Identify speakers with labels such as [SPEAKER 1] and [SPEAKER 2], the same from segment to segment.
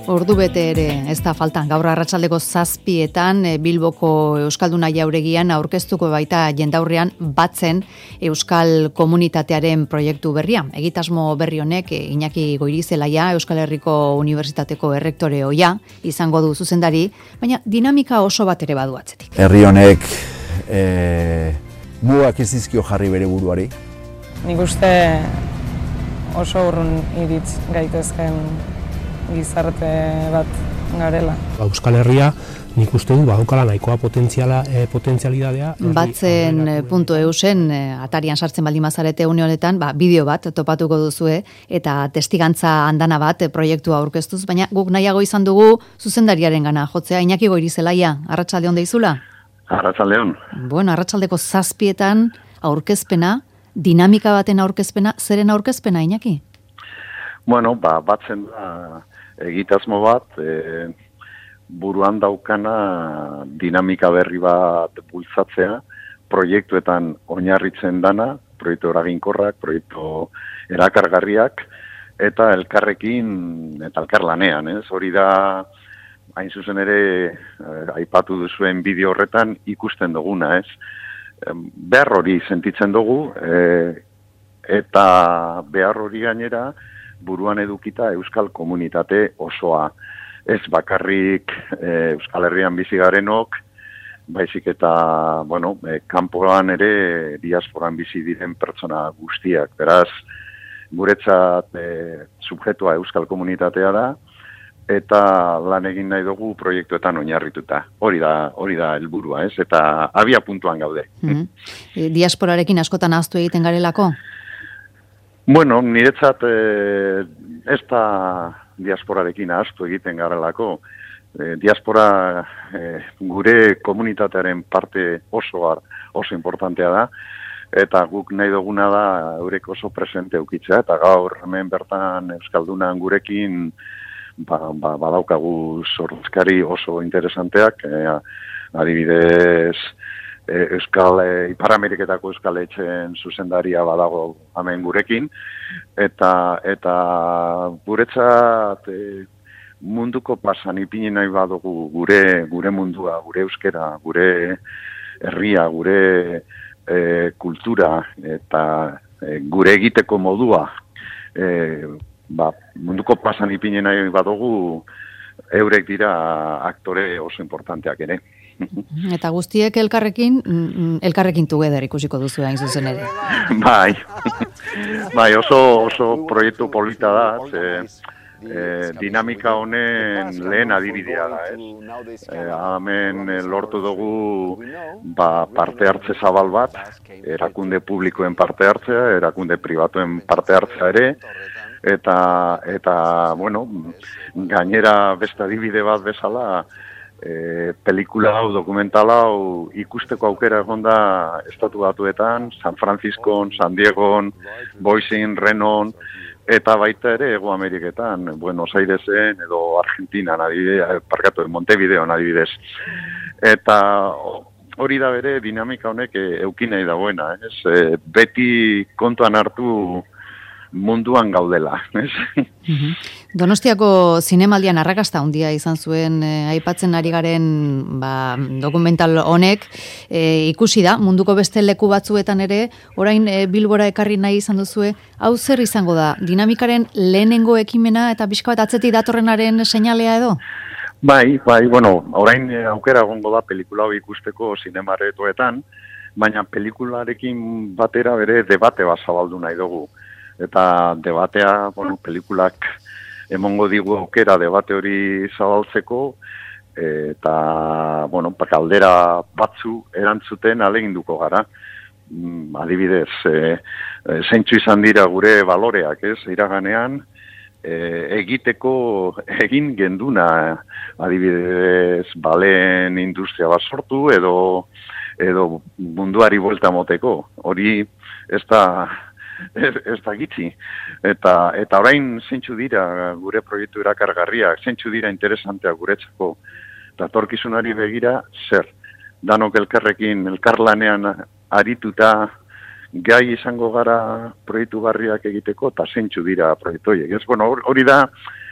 [SPEAKER 1] Ordubete ere ez da faltan, gaur arratsaldeko 7:00 Bilboko Euskalduna Jauregian aurkeztuko baita jendaurrean Batzen Euskal Komunitatearen proiektu berria. Egitasmo berri honek Iñaki Goirizelaia Euskal Herriko Unibertsitateko errektore ohia izango du zuzendari, baina dinamika oso bat ere badu atzetik.
[SPEAKER 2] Herri honek mugak ez dizkio jarri bere buruari.
[SPEAKER 3] Nik uste oso urrun iritz gaitezken gizarte bat garela.
[SPEAKER 4] Euskal Herria nik uste du badaukala nahikoa potentzialidadea.
[SPEAKER 1] Batzen.eusen atarian sartzen baldin bazarete une honetan, bideo bat topatuko duzue eta testigantza andana bat proiektua aurkeztuz, baina guk nahiago izan dugu zuzendariarengana jotzea. Iñaki Goirizelaia, arratsalde on deizula?
[SPEAKER 5] Arratsalde on.
[SPEAKER 1] Bueno, arratsaldeko 7:00 aurkezpena, dinamika baten aurkezpena, zeren aurkezpena, Iñaki?
[SPEAKER 5] Bueno, batzen da egitasmo bat, buruan daukana dinamika berri bat bultzatzea, proiektuetan oinarritzen dana, proiektu eraginkorrak, proiektu erakargarriak, eta elkarrekin, eta elkarlanean, ez? Hori da, hain zuzen ere, aipatu duzuen bideo horretan ikusten duguna, ez? Behar hori sentitzen dugu, eta behar hori gainera, buruan edukita euskal komunitate osoa. Ez bakarrik Euskal Herrian bizi garenok, baizik eta, kanpoan ere diasporan bizi diren pertsona guztiak. Beraz, guretzat subjetua euskal komunitatea da, eta lan egin nahi dugu proiektuetan oinarrituta. Hori da helburua, ez? Eta abia puntuan gaude.
[SPEAKER 1] Diasporarekin askotan ahaztu egiten garelako?
[SPEAKER 5] Bueno, niretzat ez da diasporarekin ahaztu egiten garelako. Diaspora gure komunitatearen parte oso importantea da, eta guk nahi duguna da eurek oso presente eukitzea, eta gaur hemen bertan Euskaldunan gurekin badaukagu sortzkari oso interesanteak, adibidez Ipar Ameriketako Euskal Etxeen zuzendaria badago hemen gurekin, eta guretzat munduko pasan ipini nahi badugu gure mundua, gure euskera, gure herria, gure kultura eta gure egiteko modua, munduko pasan ipini nahi badugu eurek dira aktore oso importanteak ere.
[SPEAKER 1] Eta guztiek elkarrekin together ikusiko duzu hain zuzen ere.
[SPEAKER 5] Bai, oso proiektu polita da, dinamika honen lehen adibidea da, ez? Hemen lortu dugu parte hartze zabal bat, erakunde publikoen parte hartzea, erakunde pribatuen parte hartzea ere, eta gainera beste adibide bat bezala, pelikula hau, dokumental hau ikusteko aukera egon da Estatu Batuetan, San Franciscon, San Diegon, Boisen, Renon, eta baita ere Hego Ameriketan, Buenos Airesen edo Argentinan, Montevideon adibidez. Eta hori da bere dinamika honek eukin nahi dagoena, ez? Beti kontuan hartu munduan gaudela, ez?
[SPEAKER 1] Donostiako zinemaldian arrakasta handia izan zuen aipatzen ari garen dokumental honek, ikusi da munduko beste leku batzuetan ere, orain Bilbora ekarri nahi izan duzue, hau zer izango da, dinamikaren lehenengo ekimena eta pixka bat atzetik datorrenaren seinalea edo?
[SPEAKER 5] Bai, orain aukera egongo da pelikula hau ikusteko zinemaretoetan, baina pelikularekin batera bere debate bat zabaldu nahi dugu. Eta debatea, pelikulak emongo digu aukera debate hori zabaltzeko, eta, kaldera batzu erantzuten ahaleginduko gara. Adibidez, zeintzu izan dira gure baloreak, ez, iraganean, egin genduna, adibidez, baleen industria bat sortu, edo munduari buelta moteko. Hori ez da gitzi. Eta orain zeintzu dira gure proiektu erakargarriak, zeintzu dira interesanteak guretzako. Eta etorkizunari begira, zer? Danok elkarlanean arituta gai izango gara proiektu garriak egiteko, eta zeintzu dira proiektu horiek. Hori da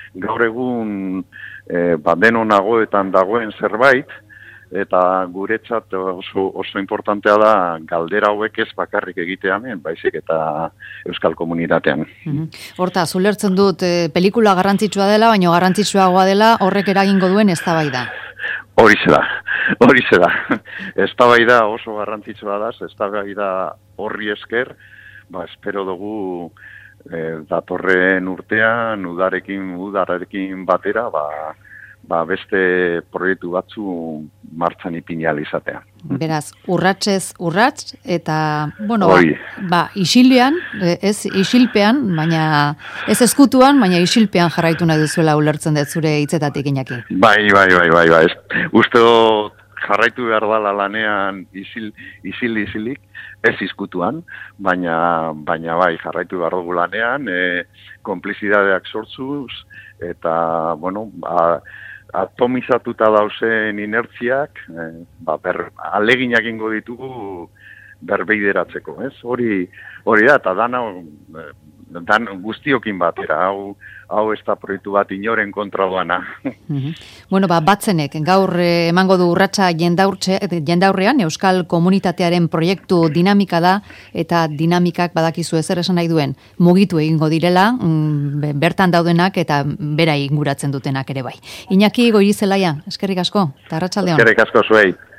[SPEAKER 5] gaur egun denonagoetan dagoen zerbait, eta guretzat oso importantea da galdera hauek ez bakarrik egitea hemen, baizik eta euskal komunitatean.
[SPEAKER 1] Hortaz, ulertzen dut pelikula garrantzitsua dela, baina garrantzitsuagoa dela horrek eragingo duen eztabaida.
[SPEAKER 5] Horixe da. Eztabaida oso garrantzitsua da, eztabaida horri esker, espero dugu datorren urtean, udarekin batera, beste proiektu batzu martxan ipinal izatea.
[SPEAKER 1] Beraz, urratsez urrats, eta, isilpean, ez isilpean, baina ez eskutuan, baina isilpean jarraitu nahi duzuela ulertzen dut zure hitzetatik, Iñaki.
[SPEAKER 5] Bai. Uste jarraitu behar dala lanean isilik, ez izkutuan, baina bai, jarraitu behar dugu lanean, konplizidadeak sortzuz, eta, atomizatuta dauzen inertziak, aleginak ingo ditugu berbeideratzeko, ez? Hori da, eta dan guztiokin batera, hau ez da proiektu bat inoren kontra doana.
[SPEAKER 1] Batzenek, gaur emango du urratsa jendaurrean, Euskal Komunitatearen proiektu dinamika da, eta dinamikak badakizu ezer esan nahi duen, mugitu egingo direla, bertan daudenak eta bera inguratzen dutenak ere bai. Iñaki Goirizelaia, eskerrik asko, eta arratsalde on.
[SPEAKER 5] Eskerrik asko zuei.